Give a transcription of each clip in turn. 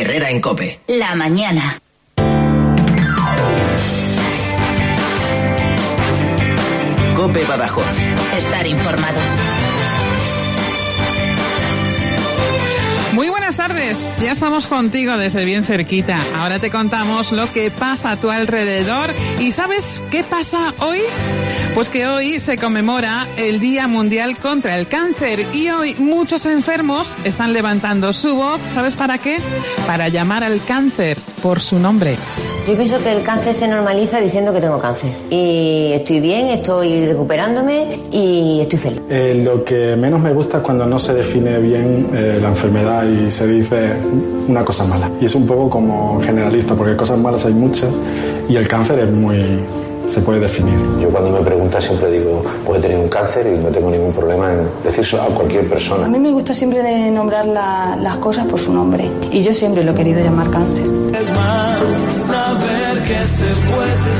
Herrera en COPE. La mañana. COPE Badajoz. Estar informado. Muy buenas tardes, ya estamos contigo desde bien cerquita. Ahora te contamos lo que pasa a tu alrededor. ¿Y sabes qué pasa hoy? Pues que hoy se conmemora el Día Mundial contra el Cáncer y hoy muchos enfermos están levantando su voz. ¿Sabes para qué? Para llamar al cáncer por su nombre. Yo pienso que el cáncer se normaliza diciendo que tengo cáncer. Y estoy bien, estoy recuperándome y estoy feliz. Lo que menos me gusta es cuando no se define bien la enfermedad y se dice una cosa mala. Y es un poco como generalista, porque cosas malas hay muchas y el cáncer es se puede definir. Yo cuando me preguntan siempre digo, puede tener un cáncer y no tengo ningún problema en decírselo a cualquier persona. A mí me gusta siempre de nombrar las cosas por su nombre y yo siempre lo he querido llamar cáncer. Es más, saber que se puede,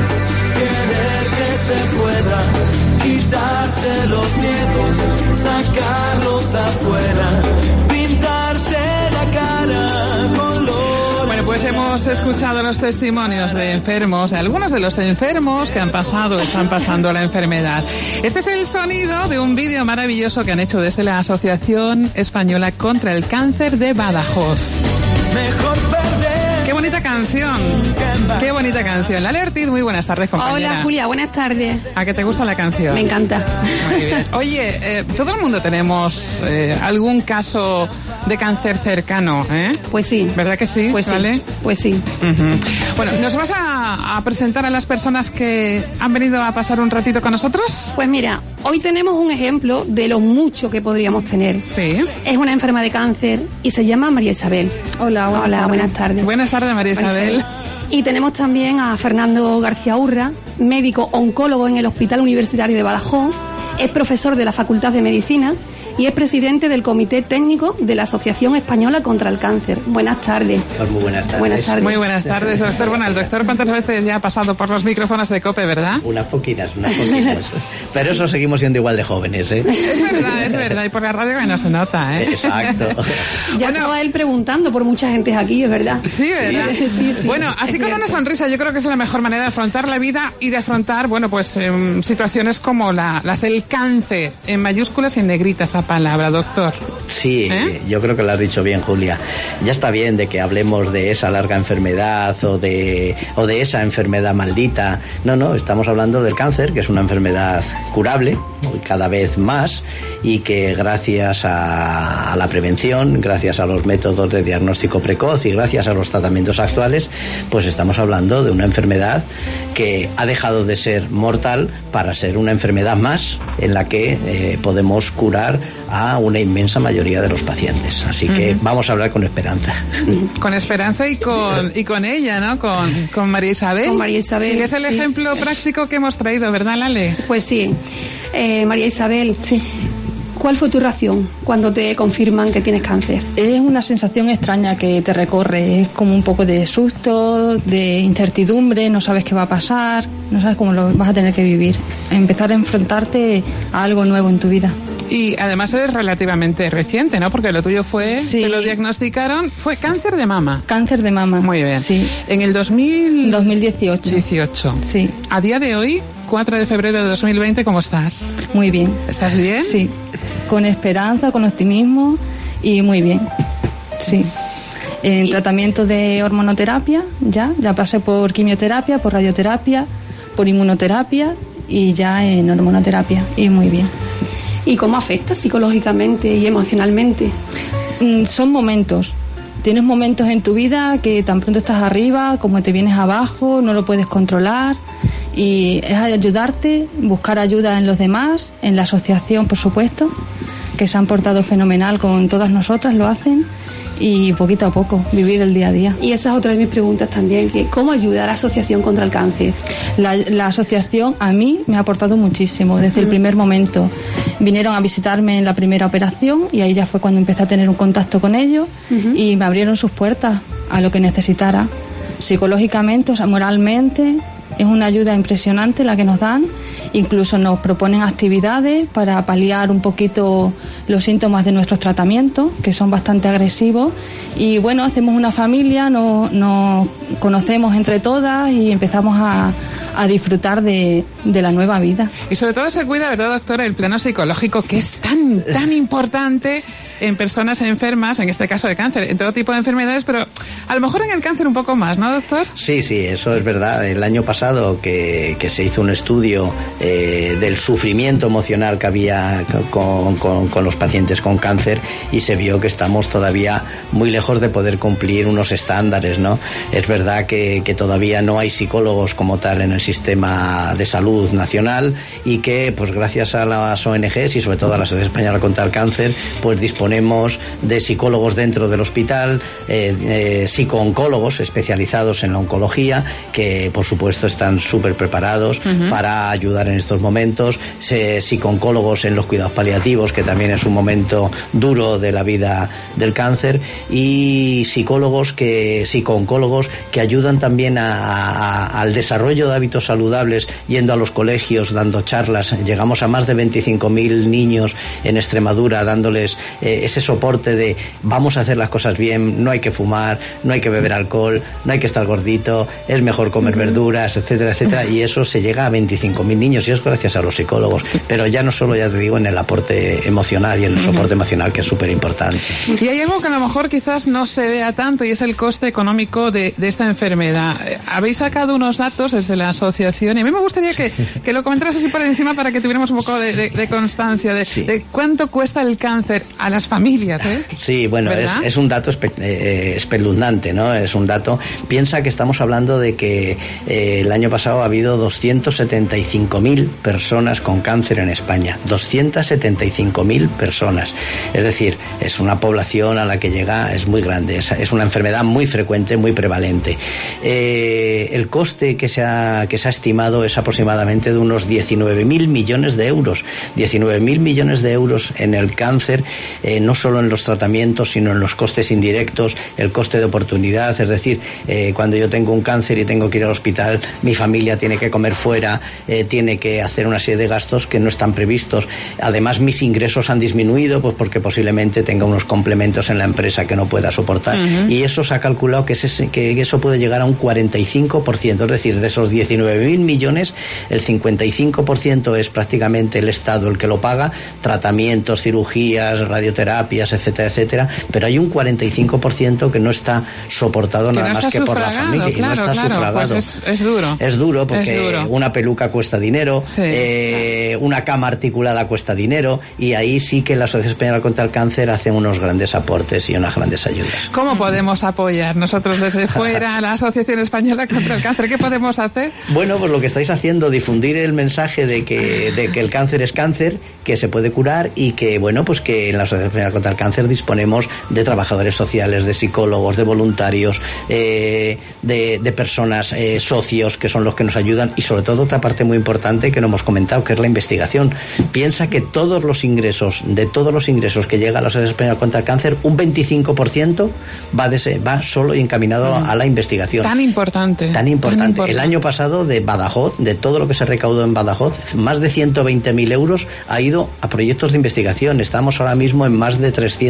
querer que se pueda, quitarse los miedos, sacarlos afuera, pintarse la cara con los... Bueno, pues hemos escuchado los testimonios de enfermos, de algunos de los enfermos que han pasado, están pasando la enfermedad. Este es el sonido de un vídeo maravilloso que han hecho desde la Asociación Española contra el Cáncer de Badajoz. Mejor perder. ¡Qué bonita canción! ¡Qué bonita canción! Lale Ortiz, muy buenas tardes, compañera. Hola, Julia, buenas tardes. ¿A qué te gusta la canción? Me encanta. Muy bien. Oye, todo el mundo tenemos algún caso de cáncer cercano, ¿eh? Pues sí. ¿Verdad que sí? Pues ¿vale? sí. Pues sí. Uh-huh. Bueno, ¿nos vas a presentar a las personas que han venido a pasar un ratito con nosotros? Pues mira, hoy tenemos un ejemplo de lo mucho que podríamos tener. Sí. Es una enferma de cáncer y se llama María Isabel. Hola, buenas tardes. Buenas tardes, María Isabel. Y tenemos también a Fernando García Urra, médico oncólogo en el Hospital Universitario de Badajoz, es profesor de la Facultad de Medicina y es presidente del Comité Técnico de la Asociación Española contra el Cáncer. Buenas tardes. Pues muy buenas tardes. Buenas tardes. Muy buenas tardes, doctor. Bueno, el doctor cuántas veces ya ha pasado por los micrófonos de COPE, ¿verdad? Unas poquitas. Pero eso seguimos siendo igual de jóvenes, ¿eh? Es verdad. Y por la radio que no se nota, ¿eh? Exacto. Ya estaba él preguntando por mucha gente aquí, es verdad. Sí, ¿verdad? Sí. Bueno, así con una sonrisa yo creo que es la mejor manera de afrontar la vida y de afrontar, bueno, pues situaciones como las del cáncer, en mayúsculas y en negrita esa palabra, doctor. Sí, yo creo que lo has dicho bien, Julia. Ya está bien de que hablemos de esa larga enfermedad o de esa enfermedad maldita. No, estamos hablando del cáncer, que es una enfermedad curable, cada vez más, y que gracias a la prevención, gracias a los métodos de diagnóstico precoz y gracias a los tratamientos actuales, pues estamos hablando de una enfermedad que ha dejado de ser mortal para ser una enfermedad más en la que podemos curar a una inmensa mayoría de los pacientes. Así que vamos a hablar con esperanza. Con esperanza y con ella, ¿no? Con María Isabel. Con María Isabel. Sí, que es el ejemplo práctico que hemos traído, ¿verdad, Lale? Pues sí. María Isabel. Sí. ¿Cuál fue tu reacción cuando te confirman que tienes cáncer? Es una sensación extraña que te recorre, es como un poco de susto, de incertidumbre, no sabes qué va a pasar, no sabes cómo lo vas a tener que vivir. Empezar a enfrentarte a algo nuevo en tu vida. Y además eres relativamente reciente, ¿no? Porque lo tuyo fue, sí. Te lo diagnosticaron, fue cáncer de mama. Cáncer de mama. Muy bien. Sí. En el 2018. 18. Sí. A día de hoy, 4 de febrero de 2020, ¿cómo estás? Muy bien. ¿Estás bien? Sí. Con esperanza, con optimismo y muy bien. Sí. En tratamiento de hormonoterapia, ya pasé por quimioterapia, por radioterapia, por inmunoterapia y ya en hormonoterapia y muy bien. ¿Y cómo afecta psicológicamente y emocionalmente? Son momentos. Tienes momentos en tu vida que tan pronto estás arriba como te vienes abajo, no lo puedes controlar y es ayudarte, buscar ayuda en los demás, en la asociación, por supuesto, que se han portado fenomenal con todas nosotras, lo hacen, y poquito a poco, vivir el día a día. Y esa es otra de mis preguntas también, que ¿cómo ayuda a la Asociación contra el Cáncer? La asociación a mí me ha aportado muchísimo, desde el primer momento. Vinieron a visitarme en la primera operación y ahí ya fue cuando empecé a tener un contacto con ellos y me abrieron sus puertas a lo que necesitara, psicológicamente, o sea, moralmente, Es una ayuda impresionante la que nos dan. Incluso nos proponen actividades para paliar un poquito los síntomas de nuestros tratamientos, que son bastante agresivos. Y bueno, hacemos una familia, nos conocemos entre todas y empezamos a disfrutar de la nueva vida. Y sobre todo se cuida, ¿verdad, doctora?, el plano psicológico, que es tan importante en personas enfermas, en este caso de cáncer, en todo tipo de enfermedades, pero a lo mejor en el cáncer un poco más, ¿no, doctor? Sí, eso es verdad. El año pasado que se hizo un estudio del sufrimiento emocional que había con los pacientes con cáncer, y se vio que estamos todavía muy lejos de poder cumplir unos estándares, ¿no? Es verdad que todavía no hay psicólogos como tal en el sistema de salud nacional, y que pues gracias a las ONGs y sobre todo a la Sociedad Española contra el Cáncer, pues disponemos de psicólogos dentro del hospital, psicooncólogos especializados en la oncología, que por supuesto están súper preparados para ayudar en estos momentos, psicooncólogos en los cuidados paliativos, que también es un momento duro de la vida del cáncer, y psicooncólogos que ayudan también al desarrollo de hábitos saludables, yendo a los colegios, dando charlas. Llegamos a más de 25.000 niños en Extremadura, dándoles ese soporte de vamos a hacer las cosas bien, no hay que fumar, no hay que beber alcohol, no hay que estar gordito, es mejor comer verduras, etcétera, etcétera, y eso se llega a 25.000 niños, y es gracias a los psicólogos. Pero ya no solo, ya te digo, en el aporte emocional y en el soporte emocional, que es súper importante. Y hay algo que a lo mejor quizás no se vea tanto, y es el coste económico de esta enfermedad. Habéis sacado unos datos desde la asociación, y a mí me gustaría que lo comentaras así por encima para que tuviéramos un poco de constancia de cuánto cuesta el cáncer a las familias, ¿eh? Sí, bueno, es un dato espeluznante, ¿no? Es un dato. Piensa que estamos hablando de que el año pasado ha habido 275.000 personas con cáncer en España. 275.000 personas. Es decir, es una población a la que llega, es muy grande. Es una enfermedad muy frecuente, muy prevalente. El coste que se ha estimado es aproximadamente de unos 19.000 millones de euros. 19.000 millones de euros en el cáncer, no solo en los tratamientos, sino en los costes indirectos, el coste de oportunidad. Es decir, cuando yo tengo un cáncer y tengo que ir al hospital, mi familia tiene que comer fuera, tiene que hacer una serie de gastos que no están previstos. Además, mis ingresos han disminuido, pues porque posiblemente tenga unos complementos en la empresa que no pueda soportar. Y eso se ha calculado que eso puede llegar a un 45%. Es decir, de esos 19.000 millones, el 55% es prácticamente el Estado el que lo paga, tratamientos, cirugías, radioterapias, etcétera, etcétera, pero hay un 45% que no está soportado nada más que por la familia, y no está sufragado. Pues es duro. Es duro porque una peluca cuesta dinero, una cama articulada cuesta dinero, y ahí sí que la Sociedad Española contra el Cáncer hace unos grandes aportes y unas grandes ayudas. ¿Cómo podemos apoyar nosotros desde fuera, la Asociación Española contra el Cáncer? ¿Qué podemos hacer? Bueno, pues lo que estáis haciendo, difundir el mensaje de que el cáncer es cáncer, que se puede curar, y que, bueno, pues que en la Asociación Española contra el Cáncer disponemos de trabajadores sociales, de psicólogos, de voluntarios, de personas, socios, que son los que nos ayudan, y sobre todo otra parte muy importante que no hemos comentado, que es la investigación. Piensa que todos los ingresos que llega a la Sociedad Española contra el Cáncer, un 25% va solo y encaminado a la investigación. Tan importante. El año pasado, de Badajoz, de todo lo que se recaudó en Badajoz, más de 120.000 euros ha ido a proyectos de investigación. Estamos ahora mismo en más de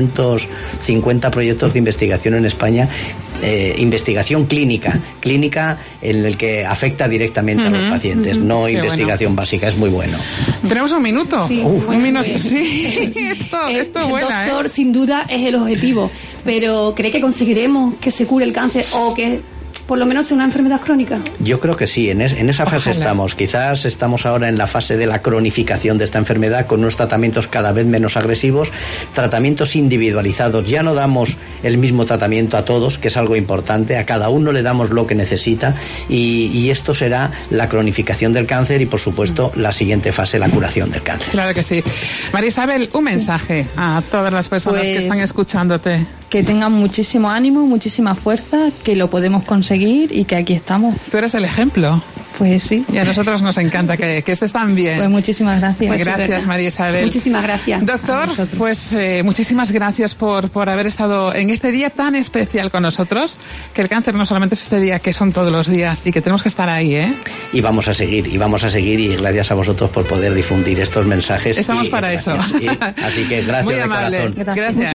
350 proyectos de investigación en España, investigación clínica en el que afecta directamente a los pacientes, no investigación básica. Es muy bueno. Tenemos un minuto. Sí, un minuto. Sí, esto buena, doctor, sin duda es el objetivo, pero ¿cree que conseguiremos que se cure el cáncer o que por lo menos sea una enfermedad crónica? Yo creo que sí, en esa fase estamos. Quizás estamos ahora en la fase de la cronificación de esta enfermedad, con unos tratamientos cada vez menos agresivos, tratamientos individualizados. Ya no damos el mismo tratamiento a todos, que es algo importante, a cada uno le damos lo que necesita, y esto será la cronificación del cáncer y, por supuesto, la siguiente fase, la curación del cáncer. Claro que sí. María Isabel, un mensaje a todas las personas que están escuchándote. Que tengan muchísimo ánimo, muchísima fuerza, que lo podemos conseguir y que aquí estamos. Tú eres el ejemplo. Pues sí. Y a nosotros nos encanta que estés tan bien. Pues muchísimas gracias. Pues gracias, María Isabel. Muchísimas gracias. Doctor, pues muchísimas gracias por haber estado en este día tan especial con nosotros, que el cáncer no solamente es este día, que son todos los días y que tenemos que estar ahí, ¿eh? Y vamos a seguir, y gracias a vosotros por poder difundir estos mensajes. Estamos para gracias. eso. Así que gracias. Muy de amable. corazón. Gracias.